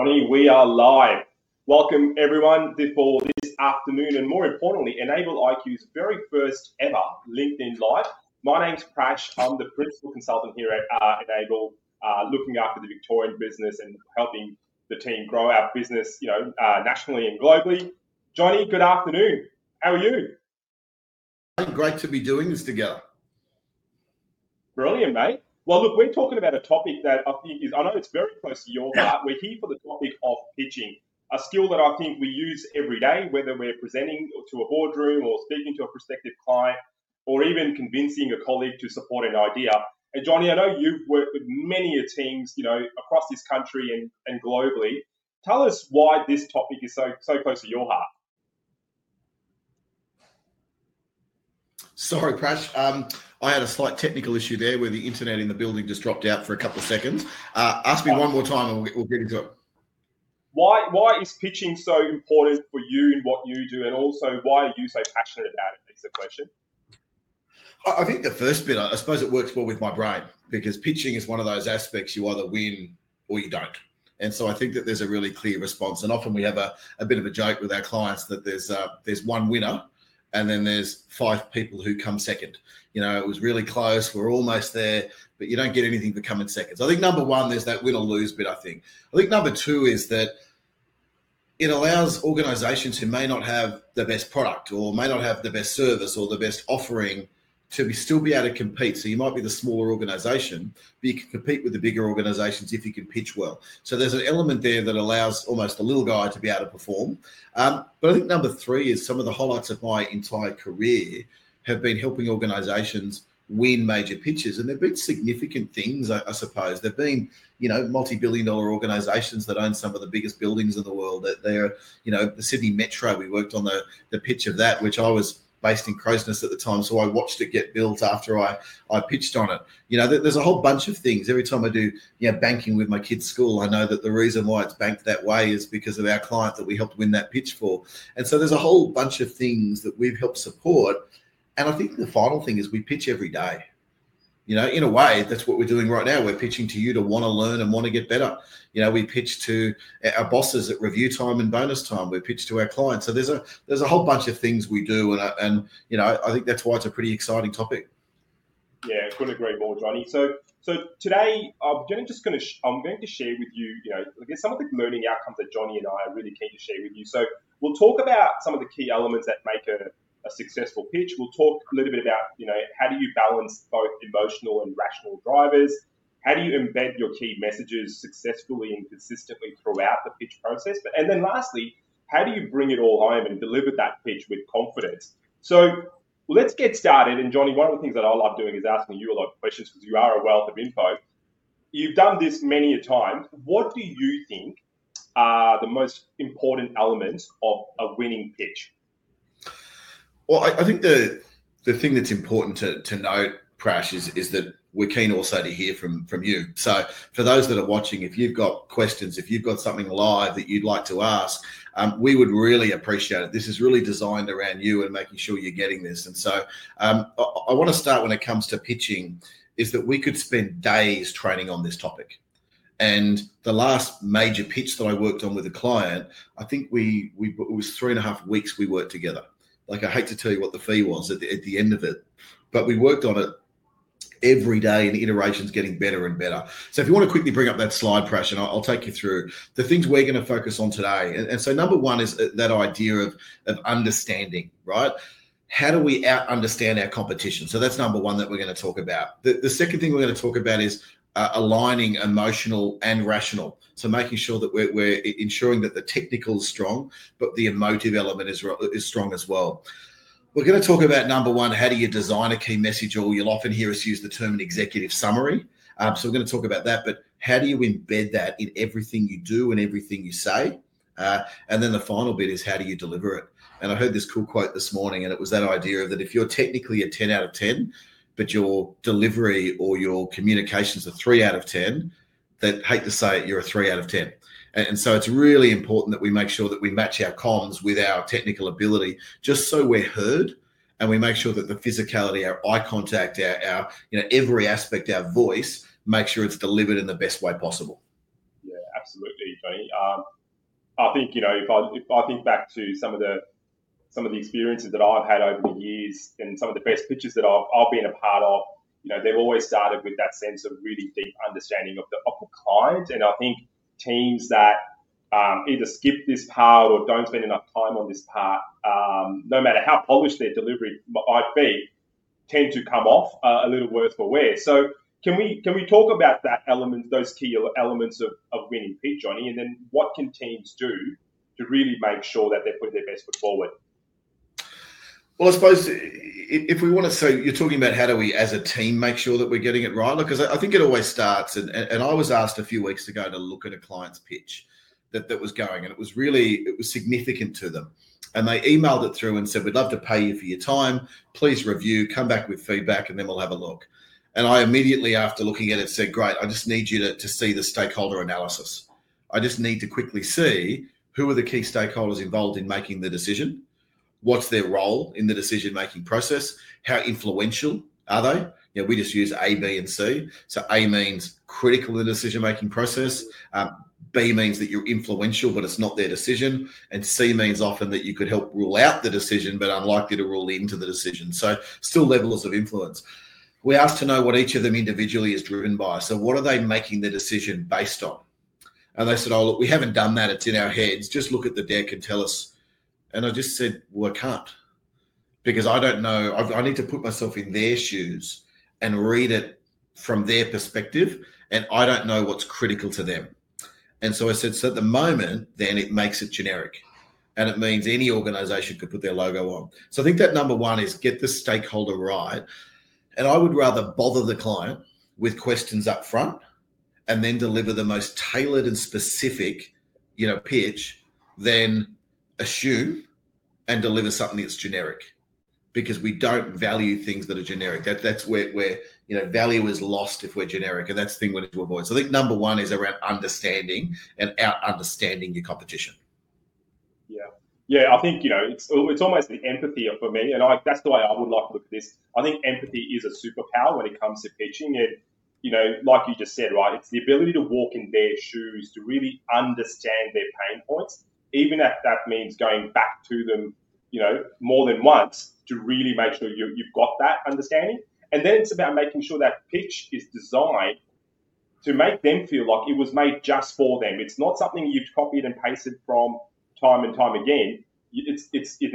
Johnny, we are live. Welcome everyone for this afternoon and more importantly, Enable IQ's very first ever LinkedIn Live. My name's Prash. I'm the principal consultant here at Enable, looking after the Victorian business and helping the team grow our business, nationally and globally. Johnny, good afternoon. How are you? Great to be doing this together. Brilliant, mate. Well, look, we're talking about a topic that I think I know it's very close to your heart. We're here for the topic of pitching, a skill that I think we use every day, whether we're presenting to a boardroom or speaking to a prospective client or even convincing a colleague to support an idea. And Johnny, I know you've worked with many teams, across this country and globally. Tell us why this topic is so close to your heart. Sorry, Prash. I had a slight technical issue there where the internet in the building just dropped out for a couple of seconds. Ask me one more time and we'll get into it. Why is pitching so important for you in what you do, and also why are you so passionate about it? Is the question. I think the first bit, I suppose it works well with my brain, because pitching is one of those aspects you either win or you don't. And so I think that there's a really clear response. And often we have a bit of a joke with our clients that there's one winner and then there's 5 people who come second. It was really close. We're almost there, but you don't get anything for coming second. So I think number one, there's that win or lose bit, I think. I think number two is that it allows organizations who may not have the best product or may not have the best service or the best offering to still be able to compete. So you might be the smaller organization, but you can compete with the bigger organizations if you can pitch well. So there's an element there that allows almost the little guy to be able to perform. But I think number 3 is some of the highlights of my entire career have been helping organizations win major pitches. And they've been significant things, I suppose. They've been, multi-billion-dollar organizations that own some of the biggest buildings in the world. That they're, the Sydney Metro, we worked on the pitch of that, which I was based in Crows Nest at the time, so I watched it get built after I pitched on it. There's a whole bunch of things. Every time I do banking with my kids' school, I know that the reason why it's banked that way is because of our client that we helped win that pitch for. And so there's a whole bunch of things that we've helped support. And I think the final thing is we pitch every day. In a way, that's what we're doing right now. We're pitching to you to want to learn and want to get better. We pitch to our bosses at review time and bonus time. We pitch to our clients. So there's a whole bunch of things we do, and I think that's why it's a pretty exciting topic. Yeah, couldn't agree more, Johnny. So today I'm going to share with you, I guess some of the learning outcomes that Johnny and I are really keen to share with you. So we'll talk about some of the key elements that make a successful pitch. We'll talk a little bit about, how do you balance both emotional and rational drivers? How do you embed your key messages successfully and consistently throughout the pitch process? And then lastly, how do you bring it all home and deliver that pitch with confidence? So let's get started. And Johnny, one of the things that I love doing is asking you a lot of questions because you are a wealth of info. You've done this many a time. What do you think are the most important elements of a winning pitch? Well, I think the thing that's important to note, Prash, is that we're keen also to hear from you. So for those that are watching, if you've got questions, if you've got something live that you'd like to ask, we would really appreciate it. This is really designed around you and making sure you're getting this. And so I want to start when it comes to pitching is that we could spend days training on this topic. And the last major pitch that I worked on with a client, I think it was 3.5 weeks we worked together. Like, I hate to tell you what the fee was at the end of it, but we worked on it every day and iterations getting better and better. So if you want to quickly bring up that slide, Prash, and I'll take you through the things we're going to focus on today. And so number one is that idea of understanding, right? How do we understand our competition? So that's number one that we're going to talk about. The second thing we're going to talk about is aligning emotional and rational. So making sure that we're ensuring that the technical is strong, but the emotive element is strong as well. We're going to talk about number one, how do you design a key message, or you'll often hear us use the term an executive summary. So we're going to talk about that, but how do you embed that in everything you do and everything you say? And then the final bit is how do you deliver it? And I heard this cool quote this morning, and it was that idea of that if you're technically a 10 out of 10, but your delivery or your communications are 3 out of 10, that, hate to say it, you're a 3 out of 10. And so it's really important that we make sure that we match our comms with our technical ability, just so we're heard, and we make sure that the physicality, our eye contact, our every aspect, our voice, make sure it's delivered in the best way possible. Yeah, absolutely, Johnny. I think, if I think back to some of the experiences that I've had over the years and some of the best pitches that I've been a part of, they've always started with that sense of really deep understanding of the client. And I think teams that either skip this part or don't spend enough time on this part, no matter how polished their delivery might be, tend to come off a little worse for wear. So can we talk about those key elements of winning pitch, Johnny, and then what can teams do to really make sure that they're putting their best foot forward? Well, I suppose if we want to, so you're talking about how do we as a team make sure that we're getting it right? Because I think it always starts, and I was asked a few weeks ago to look at a client's pitch that was going, and it was significant to them. And they emailed it through and said, we'd love to pay you for your time. Please review, come back with feedback, and then we'll have a look. And I immediately, after looking at it, said, great, I just need you to see the stakeholder analysis. I just need to quickly see who are the key stakeholders involved in making the decision. What's their role in the decision-making process? How influential are they? We just use A, B, and C. So A means critical in the decision-making process. B means that you're influential, but it's not their decision. And C means often that you could help rule out the decision, but unlikely to rule into the decision. So still levels of influence. We asked to know what each of them individually is driven by. So what are they making the decision based on? And they said, oh, look, we haven't done that. It's in our heads. Just look at the deck and tell us. And I just said, well, I can't, because I don't know. I need to put myself in their shoes and read it from their perspective. And I don't know what's critical to them. And so I said, so at the moment, then it makes it generic. And it means any organization could put their logo on. So I think that number one is get the stakeholder right. And I would rather bother the client with questions up front and then deliver the most tailored and specific, pitch than assume and deliver something that's generic, because we don't value things that are generic. That's where value is lost if we're generic, and that's the thing we need to avoid. So I think number one is around understanding and out-understanding your competition. Yeah, I think, it's almost the empathy for me, and that's the way I would like to look at this. I think empathy is a superpower when it comes to pitching, and, like you just said, right, it's the ability to walk in their shoes, to really understand their pain points, even if that means going back to them, more than once, to really make sure you've got that understanding. And then it's about making sure that pitch is designed to make them feel like it was made just for them. It's not something you've copied and pasted from time and time again. It's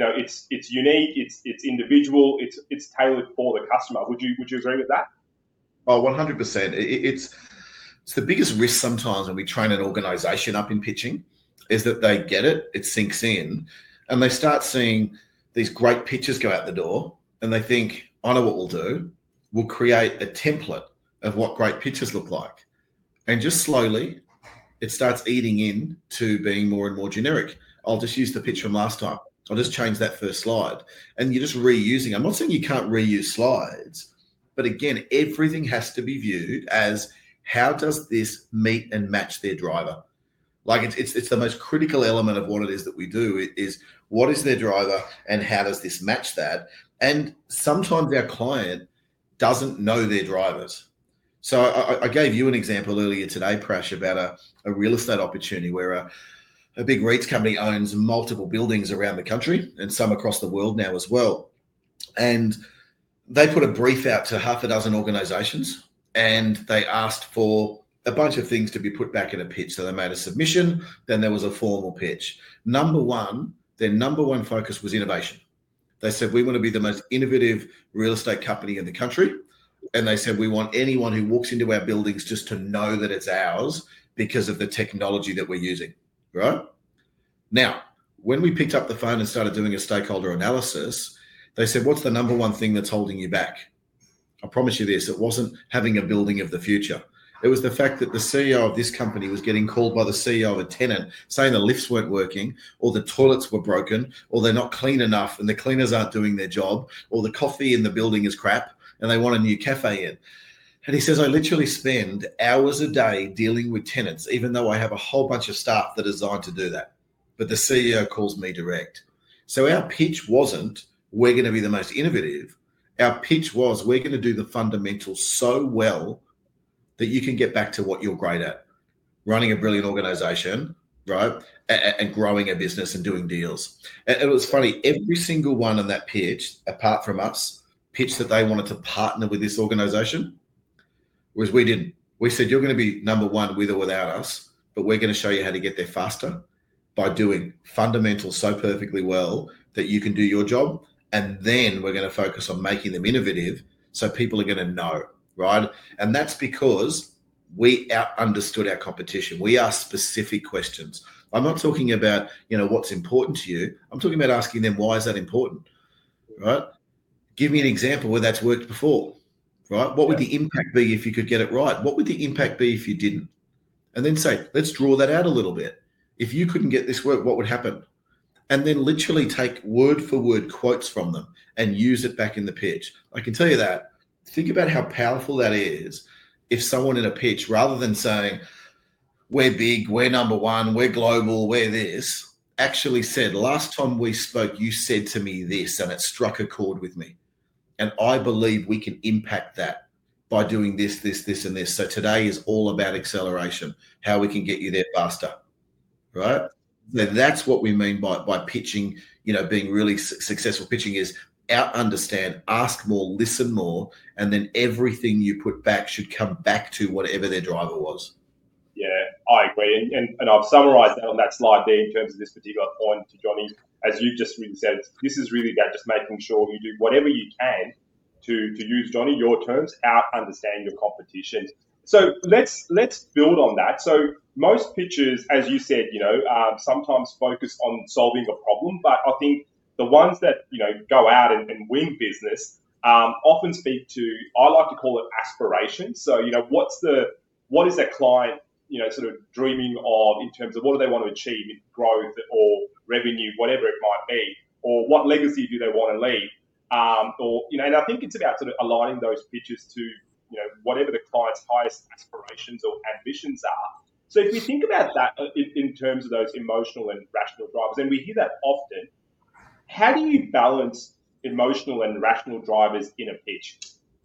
unique, it's individual, it's tailored for the customer. Would you agree with that? Oh, 100%. It's the biggest risk sometimes when we train an organization up in pitching, is that they get it, it sinks in, and they start seeing these great pitches go out the door, and they think, I know what we'll do. We'll create a template of what great pitches look like. And just slowly, it starts eating in to being more and more generic. I'll just use the pitch from last time. I'll just change that first slide. And you're just reusing. I'm not saying you can't reuse slides, but again, everything has to be viewed as, how does this meet and match their driver? Like it's the most critical element of what it is that we do, is what is their driver and how does this match that? And sometimes our client doesn't know their drivers. So I gave you an example earlier today, Prash, about a real estate opportunity where a big REITs company owns multiple buildings around the country and some across the world now as well. And they put a brief out to half a dozen organizations, and they asked for a bunch of things to be put back in a pitch. So they made a submission, then there was a formal pitch. Their number one focus was innovation. They said, we want to be the most innovative real estate company in the country. And they said, we want anyone who walks into our buildings just to know that it's ours because of the technology that we're using, right? Now, when we picked up the phone and started doing a stakeholder analysis, they said, what's the number one thing that's holding you back? I promise you this, it wasn't having a building of the future. It was the fact that the CEO of this company was getting called by the CEO of a tenant saying the lifts weren't working, or the toilets were broken, or they're not clean enough and the cleaners aren't doing their job, or the coffee in the building is crap and they want a new cafe in. And he says, I literally spend hours a day dealing with tenants, even though I have a whole bunch of staff that are designed to do that. But the CEO calls me direct. So our pitch wasn't, we're going to be the most innovative. Our pitch was, we're going to do the fundamentals so well that you can get back to what you're great at, running a brilliant organization right? And growing a business and doing deals. And it was funny, every single one on that pitch, apart from us, pitched that they wanted to partner with this organization, whereas we didn't. We said, you're going to be number one with or without us, but we're going to show you how to get there faster by doing fundamentals so perfectly well that you can do your job. And then we're going to focus on making them innovative so people are going to know, right? And that's because we understood our competition. We asked specific questions. I'm not talking about, what's important to you. I'm talking about asking them, why is that important, right? Give me an example where that's worked before, right? What would the impact be if you could get it right? What would the impact be if you didn't? And then say, let's draw that out a little bit. If you couldn't get this work, what would happen? And then literally take word for word quotes from them and use it back in the pitch. I can tell you that. Think about how powerful that is if someone in a pitch, rather than saying, we're big, we're number one, we're global, we're this, actually said, last time we spoke, you said to me this, and it struck a chord with me. And I believe we can impact that by doing this, this, this, and this. So today is all about acceleration, how we can get you there faster, right? So that's what we mean by pitching, being really successful. Pitching is understand, ask more, listen more, and then everything you put back should come back to whatever their driver was. Yeah, I agree. And I've summarised that on that slide there in terms of this particular point to Johnny. As you've just really said, this is really about just making sure you do whatever you can to use, Johnny, your terms, understand your competition. So let's build on that. So most pitchers, as you said, sometimes focus on solving a problem, but I think the ones that, go out and win business often speak to, I like to call it aspiration. So, what is that client, sort of dreaming of in terms of what do they want to achieve in growth or revenue, whatever it might be, or what legacy do they want to leave? And I think it's about sort of aligning those pitches to, whatever the client's highest aspirations or ambitions are. So if we think about that in terms of those emotional and rational drivers, and we hear that often, how do you balance emotional and rational drivers in a pitch?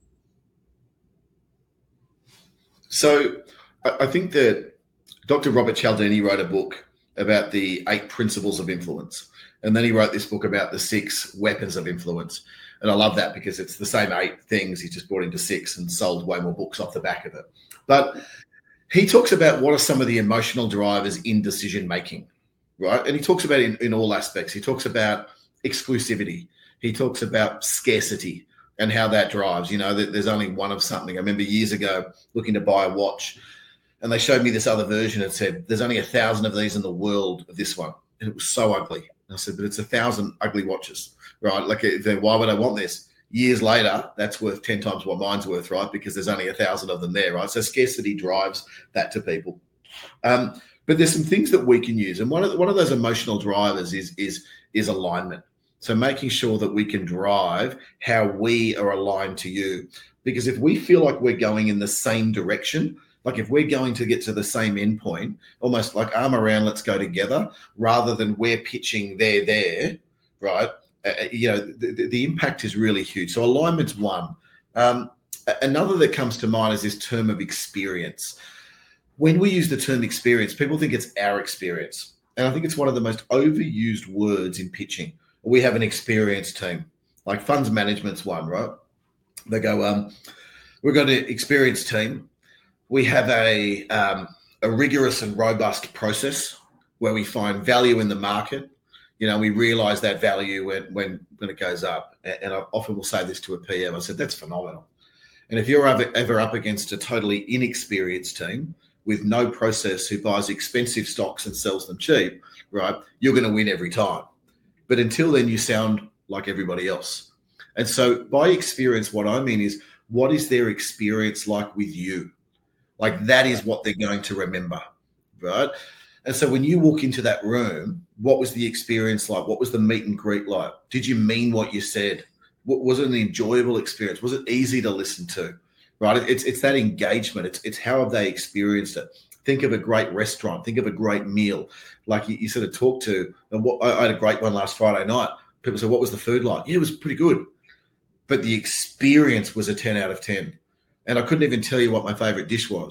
So I think that Dr. Robert Cialdini wrote a book about the 8 principles of influence. And then he wrote this book about the 6 weapons of influence. And I love that because it's the same 8 things. He just brought into 6 and sold way more books off the back of it. But he talks about what are some of the emotional drivers in decision making, right? And he talks about it in all aspects. He talks about exclusivity. He talks about scarcity and how that drives, that there's only one of something. I remember years ago looking to buy a watch and they showed me this other version and said, there's only 1,000 of these in the world of this one. And it was so ugly. And I said, but it's 1,000 ugly watches, right? Like, then why would I want this? Years later, that's worth 10 times what mine's worth, right? Because there's only 1,000 of them there, right? So scarcity drives that to people. But there's some things that we can use. And one of those emotional drivers is alignment. So making sure that we can drive how we are aligned to you. Because if we feel like we're going in the same direction, like if we're going to get to the same endpoint, almost like arm around, let's go together, rather than we're pitching there, right? The impact is really huge. So alignment's one. Another that comes to mind is this term of experience. When we use the term experience, people think it's our experience. And I think it's one of the most overused words in pitching. We have an experienced team, like funds management's one, right? They go, we've got an experienced team. We have a rigorous and robust process where we find value in the market. We realize that value when it goes up. And I often will say this to a PM. I said, that's phenomenal. And if you're ever up against a totally inexperienced team with no process who buys expensive stocks and sells them cheap, right, you're going to win every time. But until then, you sound like everybody else. And so by experience, what I mean is, what is their experience like with you? Like that is what they're going to remember, right? And so when you walk into that room, what was the experience like? What was the meet and greet like? Did you mean what you said? Was it an enjoyable experience? Was it easy to listen to, right? It's that engagement. It's how have they experienced it? Think of a great restaurant. Think of a great meal. Like you sort of talk to, and I had a great one last Friday night. People said, what was the food like? Yeah, it was pretty good. But the experience was a 10 out of 10. And I couldn't even tell you what my favorite dish was.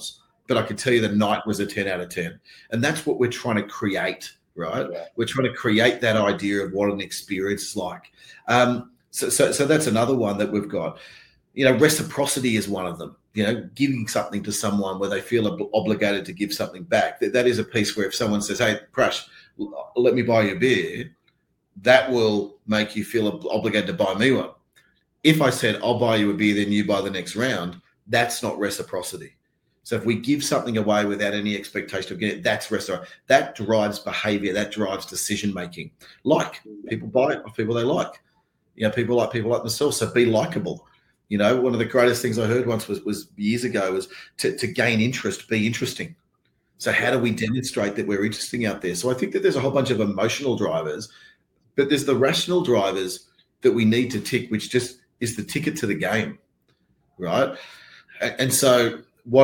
but I can tell you the night was a 10 out of 10. And that's what we're trying to create, right? Yeah. We're trying to create that idea of what an experience is like. So that's another one that we've got. Reciprocity is one of them. Giving something to someone where they feel obligated to give something back. That is a piece where if someone says, hey, Prash, let me buy you a beer, that will make you feel obligated to buy me one. If I said, I'll buy you a beer, then you buy the next round, that's not reciprocity. So if we give something away without any expectation of getting it, that's reciprocity. That drives behavior. That drives decision-making. Like, people buy it of people they like. People like themselves. So be likable. One of the greatest things I heard once was years ago was to gain interest, be interesting. So how do we demonstrate that we're interesting out there? So I think that there's a whole bunch of emotional drivers, but there's the rational drivers that we need to tick, which just is the ticket to the game, right? And so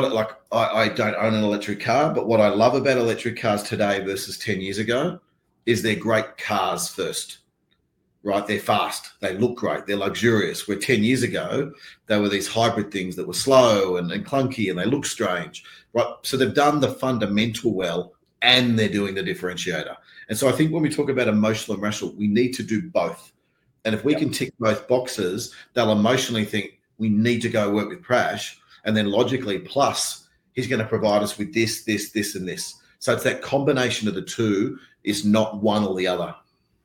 I don't own an electric car, but what I love about electric cars today versus 10 years ago is they're great cars first. Right, they're fast, they look great, they're luxurious. Where 10 years ago, they were these hybrid things that were slow and clunky and they look strange. Right, so they've done the fundamental well and they're doing the differentiator. And so I think when we talk about emotional and rational, we need to do both. And if we can tick both boxes, they'll emotionally think we need to go work with Prash, and then logically, plus he's going to provide us with this, and this. So it's that combination of the two, is not one or the other.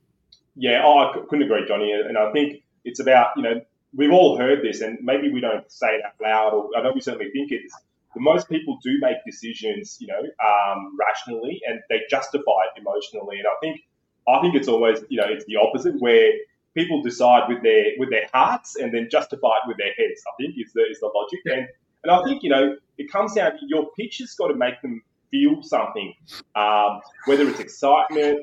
Yeah, I couldn't agree, Johnny. And I think it's about, we've all heard this, and maybe we don't say it out loud, or I know we certainly think it is. But most people do make decisions, rationally, and they justify it emotionally. And I think it's always, it's the opposite, where people decide with their hearts and then justify it with their heads. I think is the logic. And I think it comes down to your pitch has got to make them feel something, whether it's excitement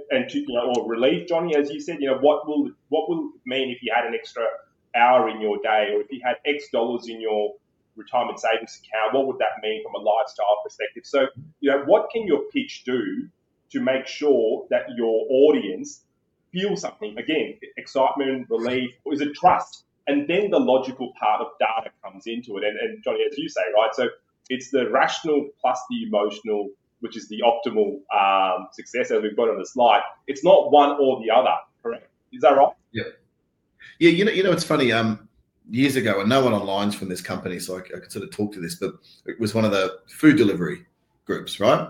or relief, Johnny, as you said. What will it mean if you had an extra hour in your day, or if you had X dollars in your retirement savings account? What would that mean from a lifestyle perspective? So, what can your pitch do to make sure that your audience feels something? Again, excitement, relief, or is it trust? And then the logical part of data comes into it. And Johnny, as you say, right? So it's the rational plus the emotional, which is the optimal success, as we've got on the slide. It's not one or the other, correct? Is that right? Yeah. Yeah, it's funny. Years ago, and no one online's from this company, so I could sort of talk to this, but it was one of the food delivery groups, right?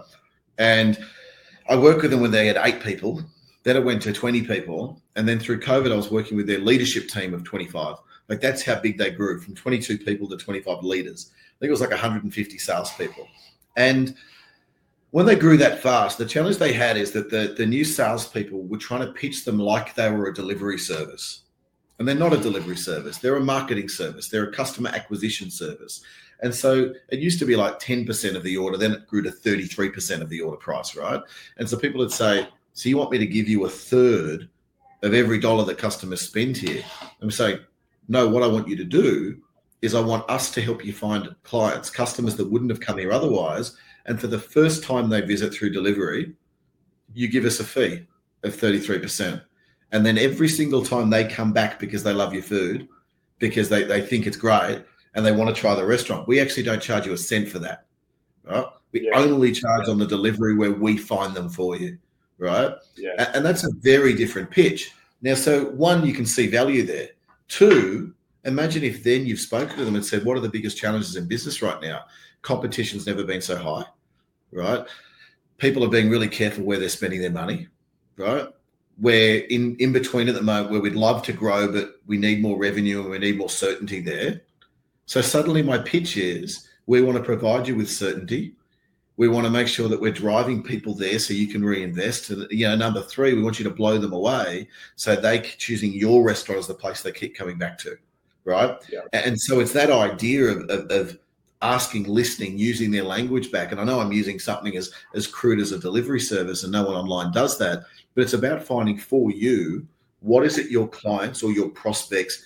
And I worked with them when they had 8 people. Then it went to 20 people. And then through COVID, I was working with their leadership team of 25. Like, that's how big they grew, from 22 people to 25 leaders. I think it was like 150 salespeople. And when they grew that fast, the challenge they had is that the new salespeople were trying to pitch them like they were a delivery service. And they're not a delivery service. They're a marketing service. They're a customer acquisition service. And so it used to be like 10% of the order. Then it grew to 33% of the order price, right? And so people would say, so you want me to give you a third of every dollar that customers spend here? And we say, no, what I want you to do is I want us to help you find clients, customers that wouldn't have come here otherwise. And for the first time they visit through delivery, you give us a fee of 33%. And then every single time they come back because they love your food, because they think it's great and they want to try the restaurant, we actually don't charge you a cent for that, right? We only charge on the delivery where we find them for you, right? Yeah. And that's a very different pitch. Now, so one, you can see value there. Two, imagine if then you've spoken to them and said, what are the biggest challenges in business right now? Competition's never been so high, right? People are being really careful where they're spending their money, right? We're in between at the moment where we'd love to grow, but we need more revenue and we need more certainty there. So suddenly my pitch is, we want to provide you with certainty. We want to make sure that we're driving people there so you can reinvest. And, number 3, we want you to blow them away so they choosing your restaurant as the place they keep coming back to, right? Yeah. And so it's that idea of asking, listening, using their language back. And I know I'm using something as crude as a delivery service, and no one online does that, but it's about finding for you, what is it your clients or your prospects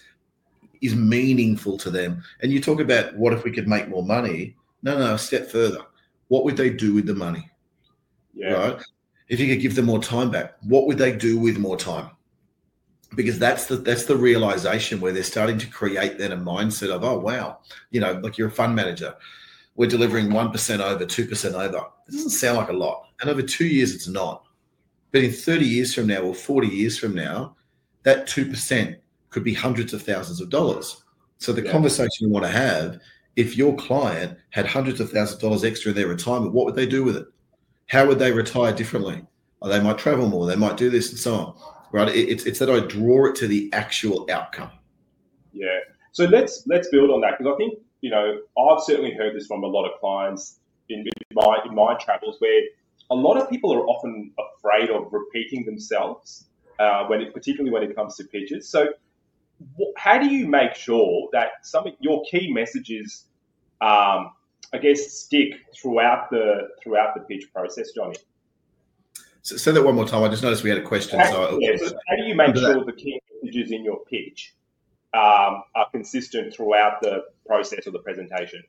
is meaningful to them. And you talk about, what if we could make more money? No, a step further. What would they do with the money? Yeah. Right? If you could give them more time back, what would they do with more time? Because that's the realization where they're starting to create then a mindset of, oh, wow, like you're a fund manager. we're delivering 1% over, 2% over. It doesn't sound like a lot. And over 2 years, it's not. But in 30 years from now or 40 years from now, that 2% could be hundreds of thousands of dollars. So the conversation you want to have, if your client had hundreds of thousands of dollars extra in their retirement, what would they do with it? How would they retire differently? Or they might travel more. They might do this and so on. Right? It's that I draw it to the actual outcome. Yeah. So let's build on that, because I think, I've certainly heard this from a lot of clients in my travels, where a lot of people are often afraid of repeating themselves particularly when it comes to pitches. So how do you make sure that some of your key messages, stick throughout the pitch process, Johnny? So say that one more time. I just noticed we had a question. So how do you make sure the key messages in your pitch are consistent throughout the process or the presentation?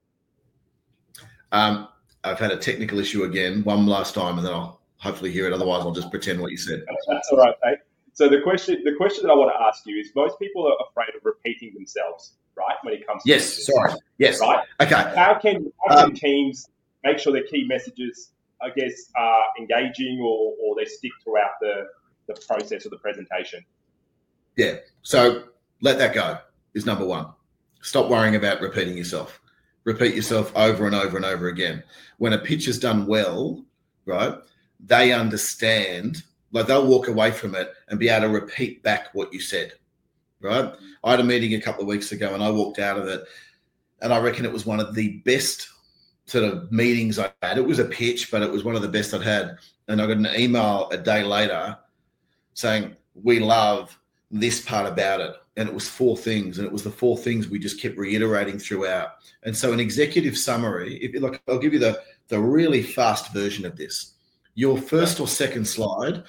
I've had a technical issue again, one last time, and then I'll hopefully hear it. Otherwise, I'll just pretend what you said. That's all right, mate. So the question that I want to ask you is, most people are afraid of repeating themselves, right? When it comes to Yes. Right? Okay. How can teams make sure their key messages, are engaging or they stick throughout the process of the presentation? Yeah. So let that go is number one. Stop worrying about repeating yourself. Repeat yourself over and over and over again. When a pitch is done well, right, they understand, like they'll walk away from it and be able to repeat back what you said, right? I had a meeting a couple of weeks ago and I walked out of it and I reckon it was one of the best sort of meetings I had. It was a pitch, but it was one of the best I'd had. And I got an email a day later saying, we love this part about it. And it was 4 things. And it was the 4 things we just kept reiterating throughout. And so an executive summary, I'll give you the really fast version of this. Your first or second slide,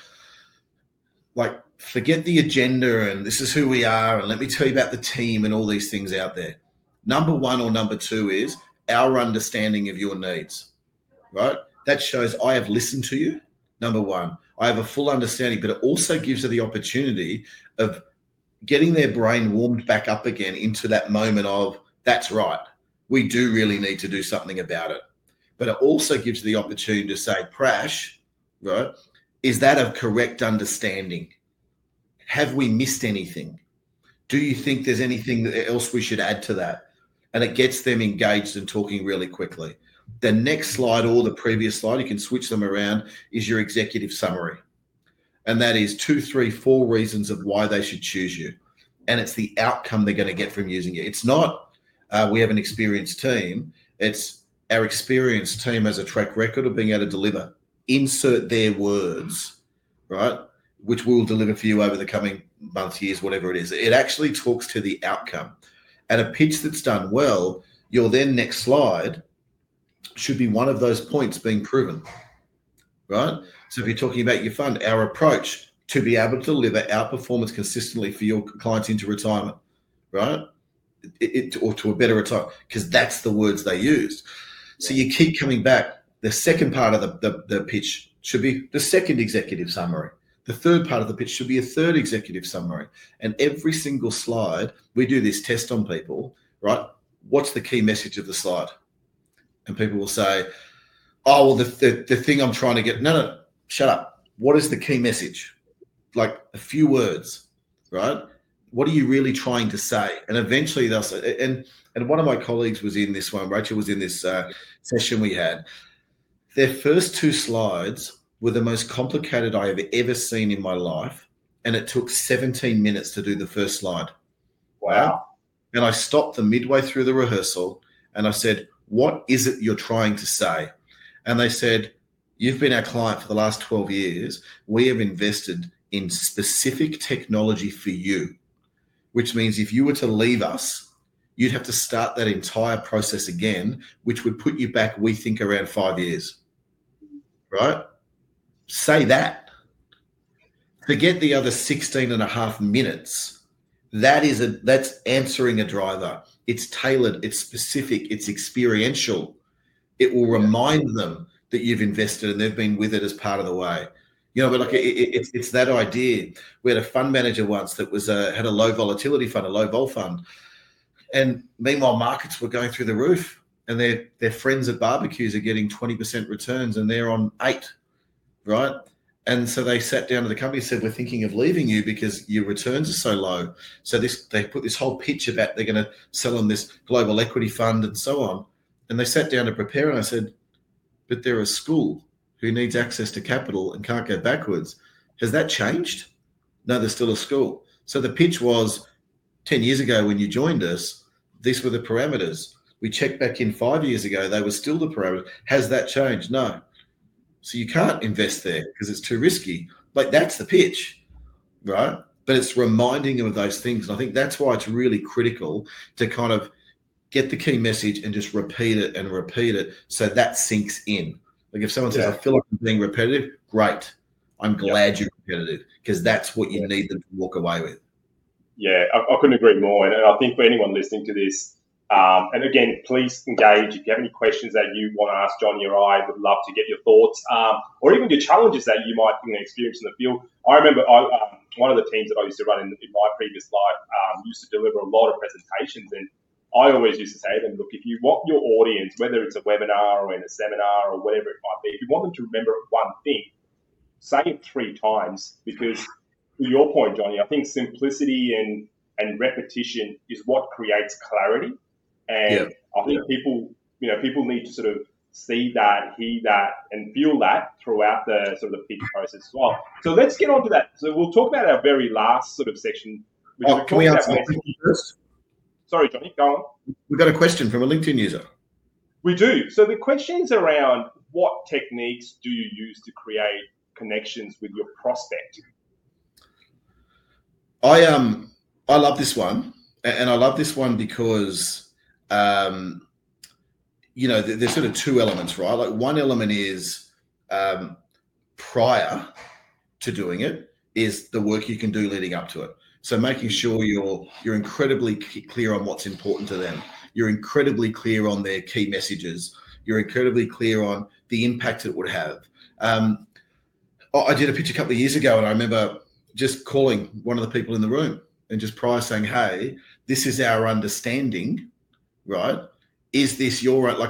forget the agenda and this is who we are and let me tell you about the team and all these things out there. Number 1 or number 2 is our understanding of your needs, right? That shows I have listened to you, number 1. I have a full understanding, but it also gives her the opportunity of getting their brain warmed back up again into that moment of, that's right, we do really need to do something about it. But it also gives the opportunity to say, Prash, right, is that a correct understanding? Have we missed anything? Do you think there's anything else we should add to that? And it gets them engaged and talking really quickly. The next slide or the previous slide, you can switch them around, is your executive summary. And that is 2, 3, 4 reasons of why they should choose you. And it's the outcome they're going to get from using you. It's not we have an experienced team. It's our experienced team has a track record of being able to deliver. Insert their words, right, which we will deliver for you over the coming months, years, whatever it is. It actually talks to the outcome. And a pitch that's done well, your then next slide should be one of those points being proven, right? So if you're talking about your fund, our approach to be able to deliver outperformance consistently for your clients into retirement, right? Or to a better retirement, because that's the words they used. So you keep coming back. The second part of the pitch should be the second executive summary. The third part of the pitch should be a third executive summary. And every single slide, we do this test on people, right? What's the key message of the slide? And people will say, oh, well, the thing I'm trying to get, no, shut up. What is the key message? Like a few words, right? What are you really trying to say? And eventually they'll say, and one of my colleagues was in this one, Rachel was in this session we had. Their first 2 slides were the most complicated I have ever seen in my life. And it took 17 minutes to do the first slide. Wow. Right? And I stopped them midway through the rehearsal and I said, what is it you're trying to say? And they said, you've been our client for the last 12 years. We have invested in specific technology for you, which means if you were to leave us, you'd have to start that entire process again, which would put you back, we think, around 5 years, right? Say that. Forget the other 16 and a half minutes. That's answering a driver. It's tailored, it's specific, it's experiential. It will remind them that you've invested and they've been with it as part of the way. But it's that idea. We had a fund manager once that had a low volatility fund, a low vol fund. And meanwhile, markets were going through the roof. and their friends at barbecues are getting 20% returns and they're on 8, right? And so they sat down to the company and said, we're thinking of leaving you because your returns are so low. So they put this whole pitch about they're going to sell on this global equity fund and so on. And they sat down to prepare, and I said, but they're a school who needs access to capital and can't go backwards. Has that changed? No, they're still a school. So the pitch was 10 years ago when you joined us, these were the parameters. We checked back in 5 years ago, they were still the parameters. Has that changed? No. So you can't invest there because it's too risky. Like, that's the pitch, right? But it's reminding them of those things. And I think that's why it's really critical to kind of get the key message and just repeat it so that sinks in. Like if someone says, I feel like I'm being repetitive, great. I'm glad you're repetitive because that's what you need them to walk away with. Yeah, I couldn't agree more. And I think for anyone listening to this, and again, please engage. If you have any questions that you want to ask Johnny or I, would love to get your thoughts, or even your challenges that you might experience in the field. I remember one of the teams that I used to run in my previous life used to deliver a lot of presentations, and I always used to say to them, look, if you want your audience, whether it's a webinar or in a seminar or whatever it might be, if you want them to remember one thing, say it 3 times, because to your point, Johnny, I think simplicity and repetition is what creates clarity. And I think people need to sort of see that, hear that, and feel that throughout the sort of the pitch process as well. So let's get on to that. So we'll talk about our very last sort of section. Can we answer that question first? Sorry, Johnny, go on. We've got a question from a LinkedIn user. We do. So the question is around what techniques do you use to create connections with your prospect? I love this one, and I love this one because there's sort of 2 elements, right? Like one element is prior to doing it is the work you can do leading up to it. So making sure you're incredibly clear on what's important to them. You're incredibly clear on their key messages. You're incredibly clear on the impact it would have. I did a pitch a couple of years ago, and I remember just calling one of the people in the room and just prior saying, hey, this is our understanding, right? Is this your, are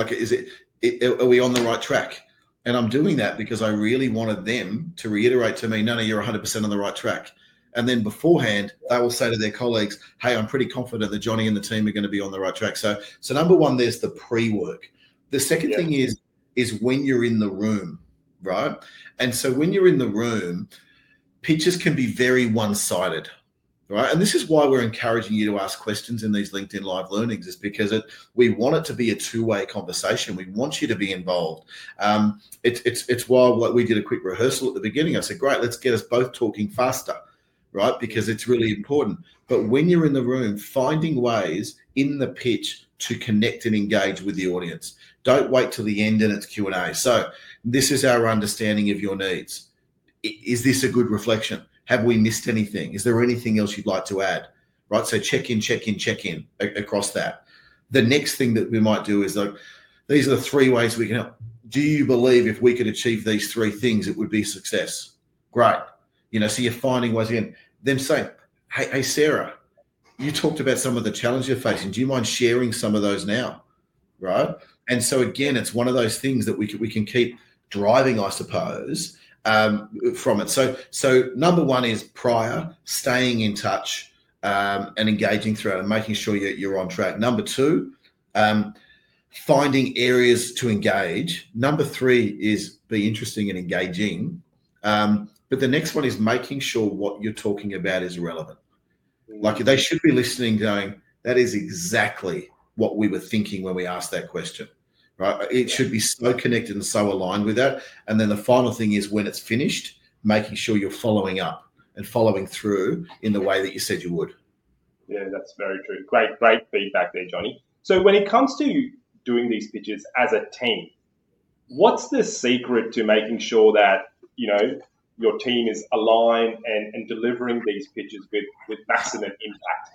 we on the right track? And I'm doing that because I really wanted them to reiterate to me, no, you're 100% on the right track. And then beforehand, they will say to their colleagues, hey, I'm pretty confident that Johnny and the team are going to be on the right track. So number one, there's the pre-work. The second thing is when you're in the room, right? And so when you're in the room, pitches can be very one-sided, right? And this is why we're encouraging you to ask questions in these LinkedIn Live learnings, is because we want it to be a 2-way conversation. We want you to be involved. It's why we did a quick rehearsal at the beginning. I said, great, let's get us both talking faster, right? Because it's really important. But when you're in the room, finding ways in the pitch to connect and engage with the audience. Don't wait till the end and it's Q&A. So this is our understanding of your needs. Is this a good reflection? Have we missed anything? Is there anything else you'd like to add? Right? So check in across that. The next thing that we might do is like, these are the 3 ways we can help. Do you believe if we could achieve these 3 things, it would be success? Great. So you're finding ways again. Them saying, hey, Sarah, you talked about some of the challenges you're facing. Do you mind sharing some of those now? Right? And so again, it's one of those things that we can keep driving, I suppose, from it. So number one is prior, staying in touch and engaging throughout and making sure you're on track. Number 2, finding areas to engage. Number 3 is be interesting and engaging. But the next one is making sure what you're talking about is relevant. Like they should be listening going, that is exactly what we were thinking when we asked that question. Right? It should be so connected and so aligned with that. And then the final thing is when it's finished, making sure you're following up and following through in the way that you said you would. Yeah, that's very true. Great feedback there, Johnny. So when it comes to doing these pitches as a team, what's the secret to making sure that, your team is aligned and delivering these pitches with maximum impact?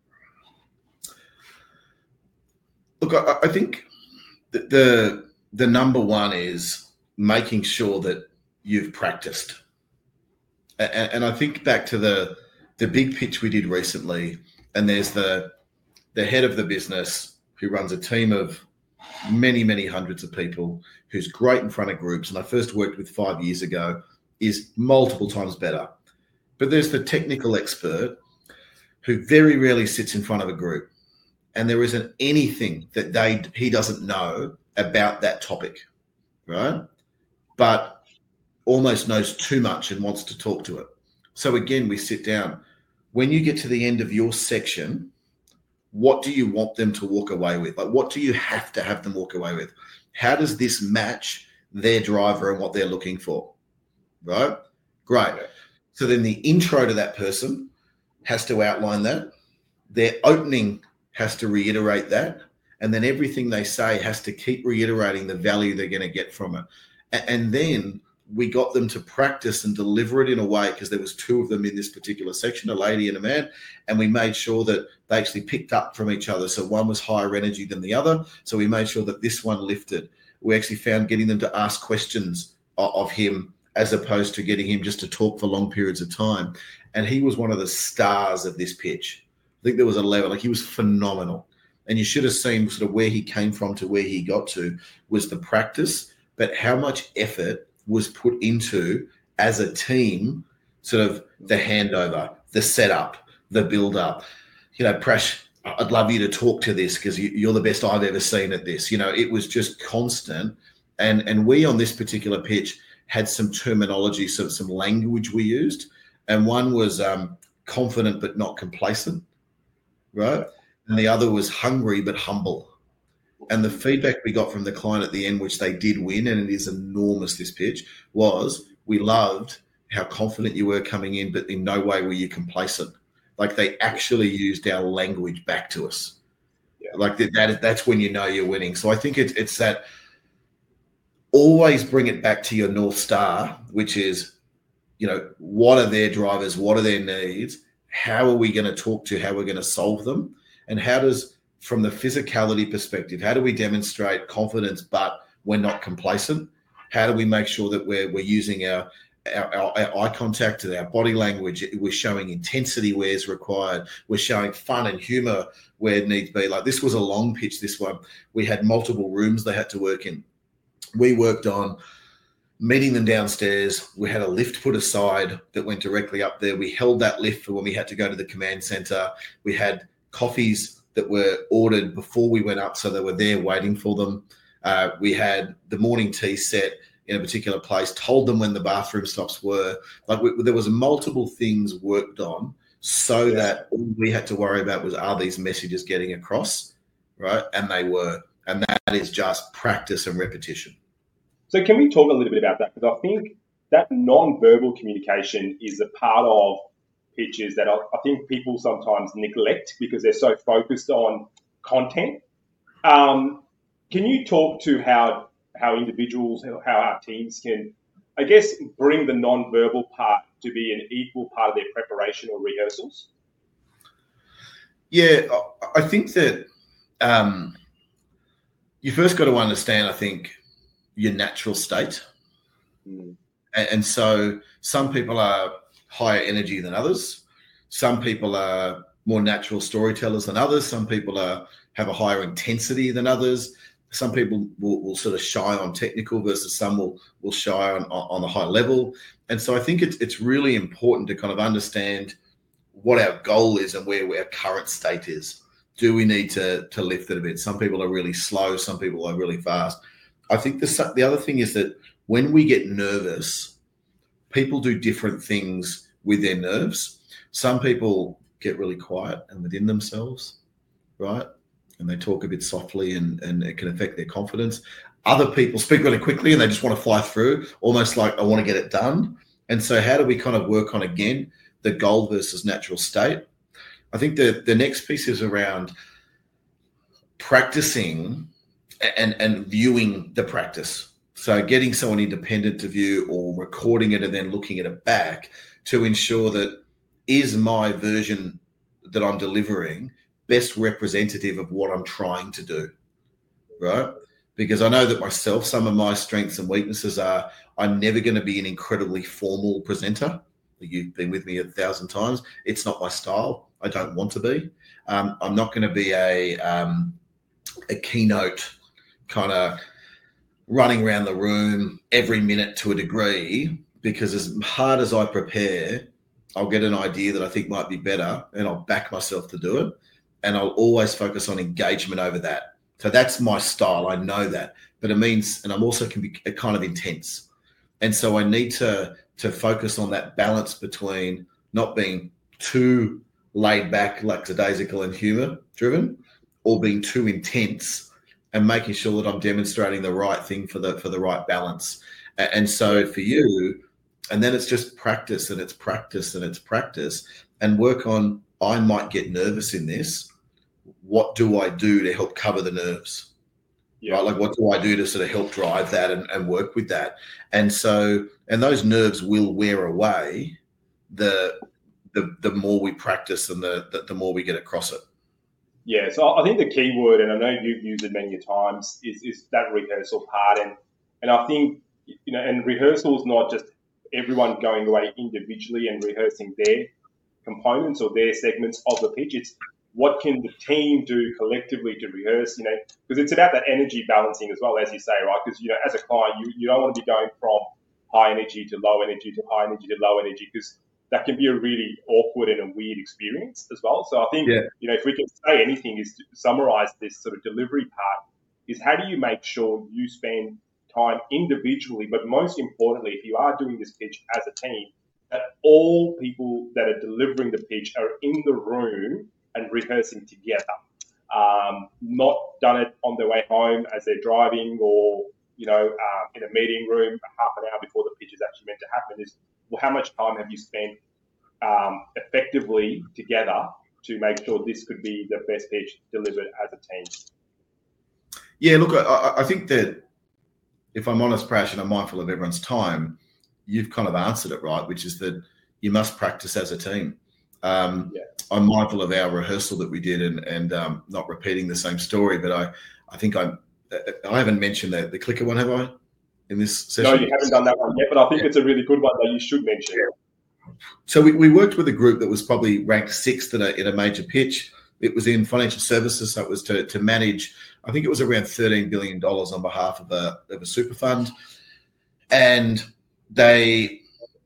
Look, I think the number one is making sure that you've practiced. And I think back to the big pitch we did recently, and there's the head of the business who runs a team of many, many hundreds of people, who's great in front of groups, and I first worked with 5 years ago, is multiple times better. But there's the technical expert who very rarely sits in front of a group, and there isn't anything that he doesn't know about that topic, right? But almost knows too much and wants to talk to it. So again, we sit down. When you get to the end of your section, what do you want them to walk away with? Like, what do you have to have them walk away with? How does this match their driver and what they're looking for? Right? Great. So then the intro to that person has to outline that. Their opening has to reiterate that. And then everything they say has to keep reiterating the value they're going to get from it. And then we got them to practice and deliver it in a way, because there was 2 of them in this particular section, a lady and a man, and we made sure that they actually picked up from each other. So one was higher energy than the other. So we made sure that this one lifted. We actually found getting them to ask questions of him, as opposed to getting him just to talk for long periods of time. And he was one of the stars of this pitch. I think there was a level, like, he was phenomenal. And you should have seen sort of where he came from to where he got to was the practice, but how much effort was put into, as a team, sort of the handover, the setup, the build-up. You know, Prash, I'd love you to talk to this, because you're the best I've ever seen at this. You know, it was just constant. And we, on this particular pitch, had some terminology, some language we used. And one was confident but not complacent, right? And the other was hungry but humble. And the feedback we got from the client at the end, which they did win, and it is enormous, this pitch, was we loved how confident you were coming in, but in no way were you complacent. Like, they actually used our language back to us. Yeah. Like that's when you know you're winning. So I think it's that, always bring it back to your North Star, which is, you know, what are their drivers? What are their needs? How are we going to talk to how we're going to solve them? And how does, from the physicality perspective, how do we demonstrate confidence, but we're not complacent? How do we make sure that we're using our eye contact and our body language? We're showing intensity where it's required. We're showing fun and humor where it needs to be. Like, this was a long pitch, this one. We had multiple rooms they had to work in. We worked on meeting them downstairs. We had a lift put aside that went directly up there. We held that lift for when we had to go to the command center. We had coffees that were ordered before we went up, so they were there waiting for them. We had the morning tea set in a particular place, told them when the bathroom stops were. Like, there was multiple things worked on, so that all we had to worry about was, are these messages getting across, right? And they were. And that is just practice and repetition. So can we talk a little bit about that? Because I think that non-verbal communication is a part of pitches that I think people sometimes neglect because they're so focused on content. Can you talk to how individuals, how our teams can, I guess, bring the non-verbal part to be an equal part of their preparation or rehearsals? Yeah, I think that you first got to understand, I think, your natural state. And so some people are higher energy than others. Some people are more natural storytellers than others. Some people have a higher intensity than others. Some people will sort of shy on technical versus some will shy on a high level. And so I think it's really important to kind of understand what our goal is and where our current state is. Do we need to lift it a bit? Some people are really slow. Some people are really fast. I think the other thing is that when we get nervous, people do different things with their nerves. Some people get really quiet and within themselves, right? And they talk a bit softly and it can affect their confidence. Other people speak really quickly and they just want to fly through, almost like, I want to get it done. And so how do we kind of work on, again, the goal versus natural state? I think the next piece is around practicing and viewing the practice. So getting someone independent to view or recording it and then looking at it back to ensure that, is my version that I'm delivering best representative of what I'm trying to do, right? Because I know that myself, some of my strengths and weaknesses are, I'm never going to be an incredibly formal presenter. You've been with me 1,000 times. It's not my style. I don't want to be. I'm not going to be a keynote kind of running around the room every minute to a degree, because as hard as I prepare, I'll get an idea that I think might be better and I'll back myself to do it. And I'll always focus on engagement over that. So that's my style. I know that. But it means, and I'm also can be kind of intense. And so I need to focus on that balance between not being too laid back, lackadaisical and humor driven, or being too intense, and making sure that I'm demonstrating the right thing for the right balance. And so for you, and then it's just practice and it's practice and it's practice, and work on, I might get nervous in this. What do I do to help cover the nerves? Yeah. Right? Like, what do I do to sort of help drive that and work with that? And so, and those nerves will wear away the more we practice and the more we get across it. Yeah, so I think the key word, and I know you've used it many times, is that rehearsal part. And I think, and rehearsal is not just everyone going away individually and rehearsing their components or their segments of the pitch. It's what can the team do collectively to rehearse, because it's about that energy balancing as well, as you say, right? Because, as a client, you don't want to be going from high energy to low energy to high energy to low energy, because that can be a really awkward and a weird experience as well. So I think, if we can say anything, is to summarize this sort of delivery part, is how do you make sure you spend time individually, but most importantly, if you are doing this pitch as a team, that all people that are delivering the pitch are in the room and rehearsing together. Not done it on their way home as they're driving, or, in a meeting room half an hour before the pitch is actually meant to happen. Is, well, how much time have you spent effectively together to make sure this could be the best pitch delivered as a team? Yeah, look, I think that, if I'm honest, Prash, and I'm mindful of everyone's time, you've kind of answered it right, which is that you must practice as a team. I'm mindful of our rehearsal that we did, and not repeating the same story, but I think I haven't mentioned the clicker one, have I, in this session? No, you haven't done that one yet, but I think it's a really good one that you should mention. So we worked with a group that was probably ranked 6th in a major pitch. It was in financial services, so it was to manage, I think it was around $13 billion on behalf of a super fund. And they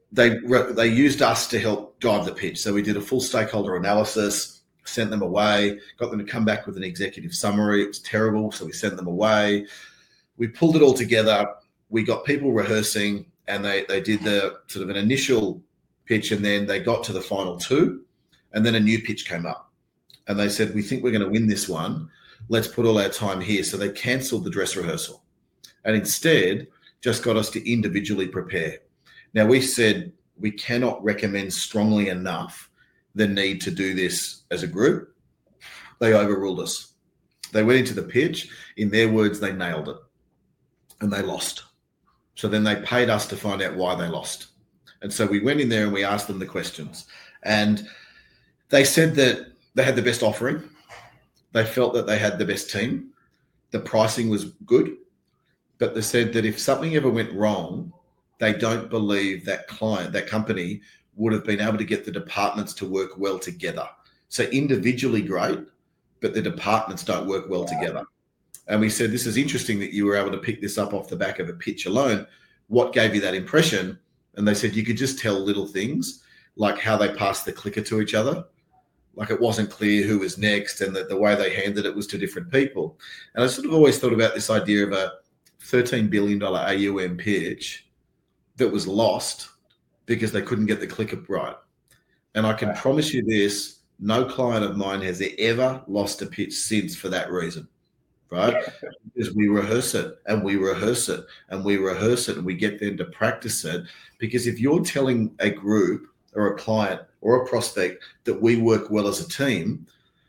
used us to help drive the pitch. So we did a full stakeholder analysis, sent them away, got them to come back with an executive summary. It was terrible, so we sent them away. We pulled it all together. We got people rehearsing, and they did the sort of an initial pitch, and then they got to the final 2, and then a new pitch came up. And they said, we think we're going to win this one. Let's put all our time here. So they cancelled the dress rehearsal and instead just got us to individually prepare. Now, we said we cannot recommend strongly enough the need to do this as a group. They overruled us. They went into the pitch. In their words, they nailed it and they lost. So then they paid us to find out why they lost. And so we went in there and we asked them the questions. And they said that they had the best offering. They felt that they had the best team. The pricing was good. But they said that if something ever went wrong, they don't believe that client, that company, would have been able to get the departments to work well together. So individually great, but the departments don't work well together. And we said, this is interesting that you were able to pick this up off the back of a pitch alone. What gave you that impression? And they said, you could just tell little things, like how they passed the clicker to each other. Like it wasn't clear who was next, and that the way they handed it was to different people. And I sort of always thought about this idea of a $13 billion AUM pitch that was lost because they couldn't get the clicker right. And I can promise you this, no client of mine has ever lost a pitch since for that reason, right? Because we rehearse it and we rehearse it and we rehearse it and we get them to practice it. Because if you're telling a group or a client or a prospect that we work well as a team,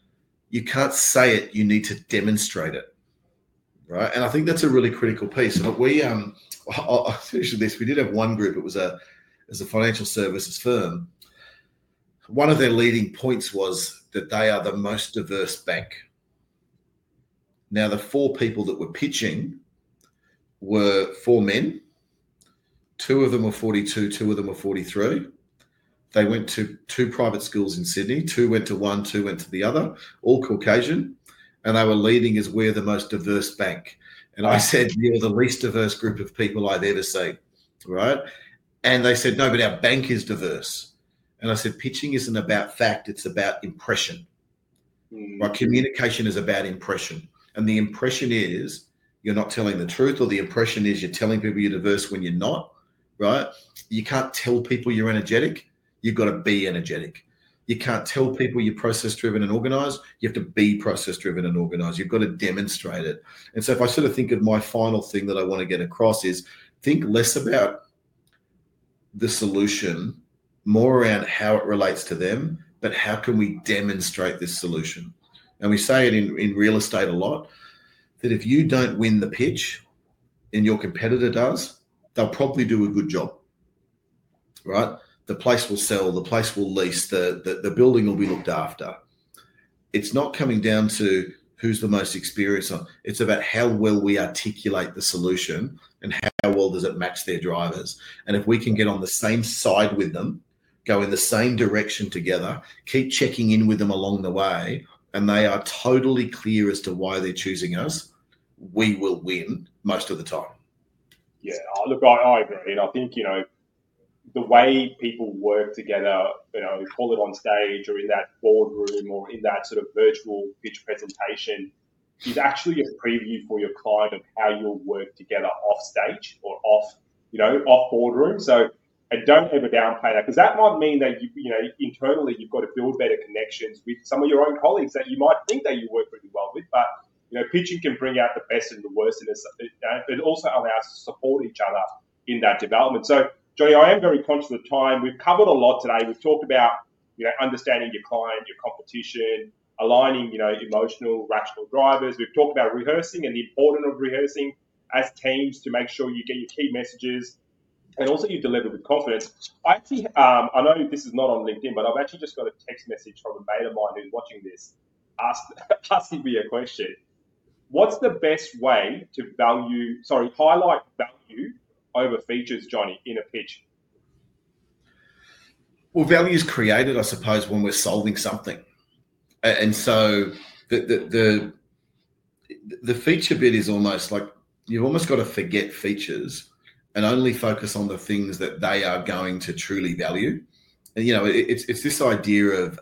you can't say it, you need to demonstrate it, right? And I think that's a really critical piece. But I'll finish with this. We did have one group, it was a financial services firm. One of their leading points was that they are the most diverse bank. Now, the 4 people that were pitching were 4 men. 2 of them were 42, 2 of them were 43. They went to 2 private schools in Sydney. 2 went to one, 2 went to the other, all Caucasian. and they were leading as we're the most diverse bank. And I said, you're the least diverse group of people I've ever seen, right? And they said, no, but our bank is diverse. And I said, pitching isn't about fact, it's about impression. Right? Communication is about impression. And the impression is you're not telling the truth, or the impression is you're telling people you're diverse when you're not, right? You can't tell people you're energetic. You've got to be energetic. You can't tell people you're process-driven and organised. You have to be process-driven and organised. You've got to demonstrate it. And so if I sort of think of my final thing that I want to get across is think less about the solution, more around how it relates to them, but how can we demonstrate this solution? And we say it in real estate a lot, that if you don't win the pitch and your competitor does, they'll probably do a good job, right? The place will sell, the place will lease, the building will be looked after. It's not coming down to who's the most experienced on. It's about how well we articulate the solution and how well does it match their drivers. And if we can get on the same side with them, go in the same direction together, keep checking in with them along the way, and they are totally clear as to why they're choosing us, we will win most of the time. Yeah, look, I agree. And I think, the way people work together, call it on stage or in that boardroom or in that sort of virtual pitch presentation, is actually a preview for your client of how you'll work together off stage or off boardroom. So, and don't ever downplay that, because that might mean that internally you've got to build better connections with some of your own colleagues that you might think that you work really well with, but pitching can bring out the best and the worst in us. It also allows us to support each other in that development. So, Johnny, I am very conscious of the time. We've covered a lot today. We've talked about, understanding your client, your competition, aligning, emotional, rational drivers. We've talked about rehearsing and the importance of rehearsing as teams to make sure you get your key messages and also you deliver with confidence. I actually, I know this is not on LinkedIn, but I've actually just got a text message from a mate of mine who's watching this, asking me a question. What's the best way to highlight value over features, Johnny, in a pitch? Well, value is created, I suppose, when we're solving something. And so the feature bit is almost like you've almost got to forget features and only focus on the things that they are going to truly value. And, it's this idea of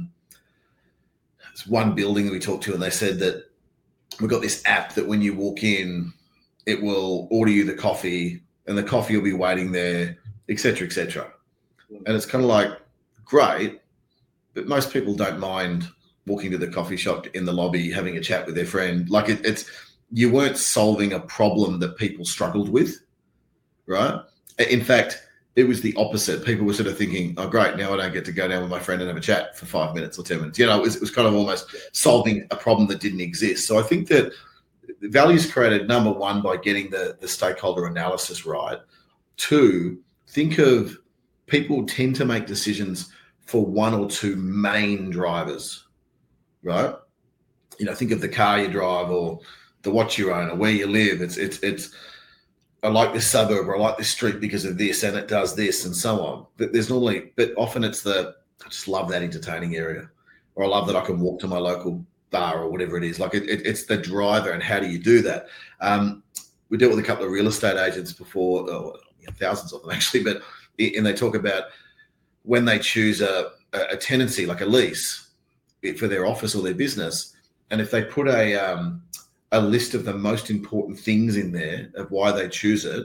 it's one building that we talked to, and they said that we've got this app that when you walk in, it will order you the coffee and the coffee will be waiting there, et cetera, et cetera. And it's kind of like, great, but most people don't mind walking to the coffee shop in the lobby, having a chat with their friend. Like you weren't solving a problem that people struggled with, right? In fact, it was the opposite. People were sort of thinking, oh, great, now I don't get to go down with my friend and have a chat for 5 minutes or 10 minutes. It was kind of almost solving a problem that didn't exist. So I think that value is created, number one, by getting the stakeholder analysis right. Two, think of people tend to make decisions for one or two main drivers, right? Think of the car you drive or the watch you own or where you live. It's I like this suburb or I like this street because of this and it does this and so on. But often it's I just love that entertaining area, or I love that I can walk to my local bar or whatever it is. Like it's the driver, and how do you do that? We dealt with a couple of real estate agents before, thousands of them actually, and they talk about when they choose a tenancy, like a lease for their office or their business, and if they put a list of the most important things in there of why they choose it,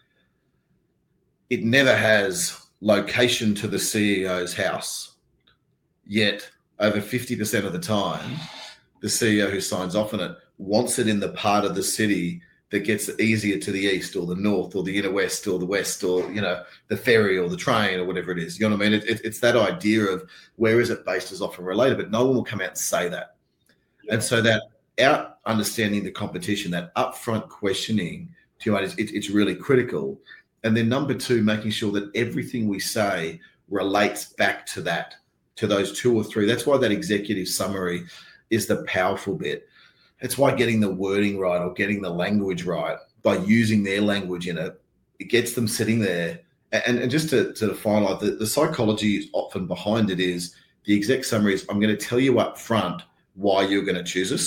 it never has location to the CEO's house. Yet over 50% of the time, the CEO who signs off on it wants it in the part of the city that gets easier to the east or the north or the inner west or the west or, the ferry or the train or whatever it is. You know what I mean? It's that idea of where is it based is often related, but no one will come out and say that. Yeah. And so that out understanding the competition, that upfront questioning, it's really critical. And then number two, making sure that everything we say relates back to that, to those two or three. That's why that executive summary is the powerful bit. It's why getting the wording right or getting the language right by using their language in it, it gets them sitting there. And just to finalize, the psychology often behind it is the exec summary is, I'm going to tell you up front why you're going to choose us.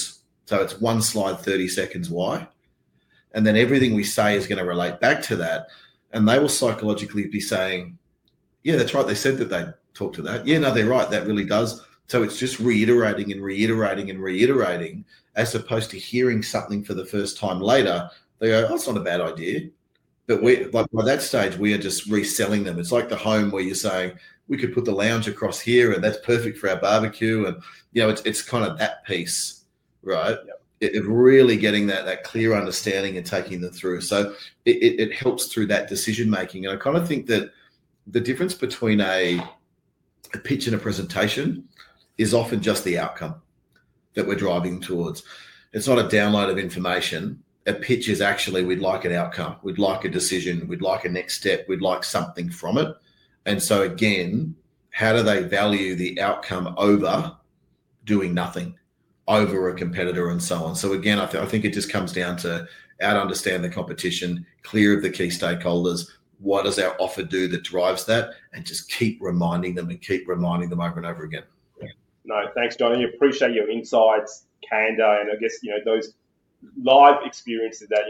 So it's one slide, 30 seconds why. And then everything we say is going to relate back to that. And they will psychologically be saying, yeah, that's right. They said that they talked to that. Yeah, no, they're right. That really does. So it's just reiterating and reiterating and reiterating, as opposed to hearing something for the first time later. They go, oh, that's not a bad idea. But by that stage, we are just reselling them. It's like the home where you're saying, we could put the lounge across here and that's perfect for our barbecue. And, it's kind of that piece, right? Yep. It really getting that clear understanding and taking them through. So it helps through that decision-making. And I kind of think that the difference between a pitch and a presentation is often just the outcome that we're driving towards. It's not a download of information. A pitch is actually, we'd like an outcome. We'd like a decision. We'd like a next step. We'd like something from it. And so again, how do they value the outcome over doing nothing, over a competitor and so on? So again, I think it just comes down to understand the competition, clear of the key stakeholders. What does our offer do that drives that? And just keep reminding them over and over again. No, thanks, Johnny. Appreciate your insights, candor, and I guess, those live experiences that,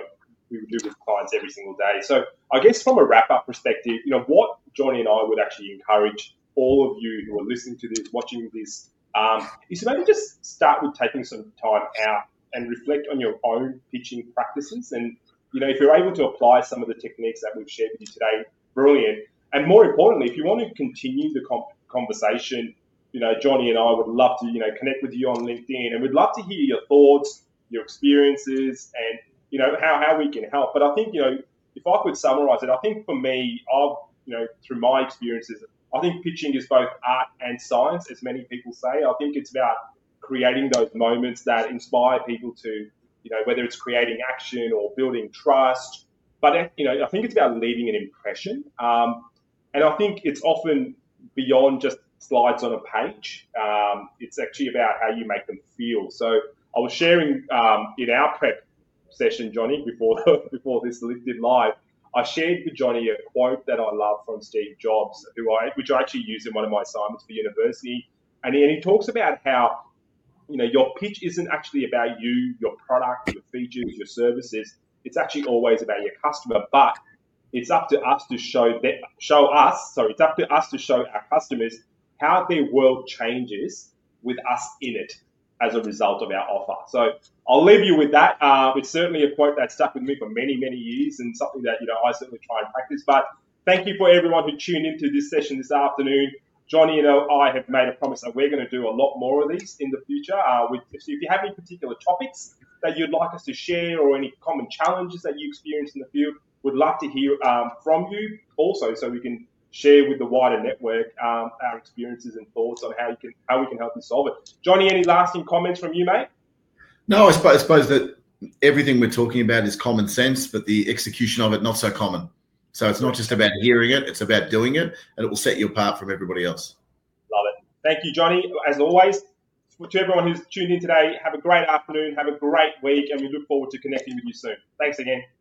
we do with clients every single day. So I guess from a wrap-up perspective, what Johnny and I would actually encourage all of you who are listening to this, watching this, is to maybe just start with taking some time out and reflect on your own pitching practices. And, if you're able to apply some of the techniques that we've shared with you today, brilliant. And more importantly, if you want to continue the conversation, Johnny and I would love to, connect with you on LinkedIn, and we'd love to hear your thoughts, your experiences, and, how we can help. But I think, if I could summarize it, I think for me, through my experiences, I think pitching is both art and science, as many people say. I think it's about creating those moments that inspire people to, whether it's creating action or building trust. But, I think it's about leaving an impression. And I think it's often beyond just slides on a page. It's actually about how you make them feel. So I was sharing in our prep session, Johnny, before this did live, I shared with Johnny a quote that I love from Steve Jobs, which I actually use in one of my assignments for university. And he talks about how, your pitch isn't actually about you, your product, your features, your services. It's actually always about your customer. But it's up to us to show our customers how their world changes with us in it as a result of our offer. So I'll leave you with that. It's certainly a quote that stuck with me for many, many years, and something that, I certainly try and practice. But thank you for everyone who tuned into this session this afternoon. Johnny and I have made a promise that we're going to do a lot more of these in the future. If you have any particular topics that you'd like us to share, or any common challenges that you experience in the field, we'd love to hear from you also, so we can share with the wider network our experiences and thoughts on how we can help you solve it. Johnny, any lasting comments from you, mate? No, I suppose that everything we're talking about is common sense, but the execution of it, not so common. So it's not just about hearing it, it's about doing it, and it will set you apart from everybody else. Love it. Thank you, Johnny. As always, to everyone who's tuned in today, have a great afternoon, have a great week, and we look forward to connecting with you soon. Thanks again.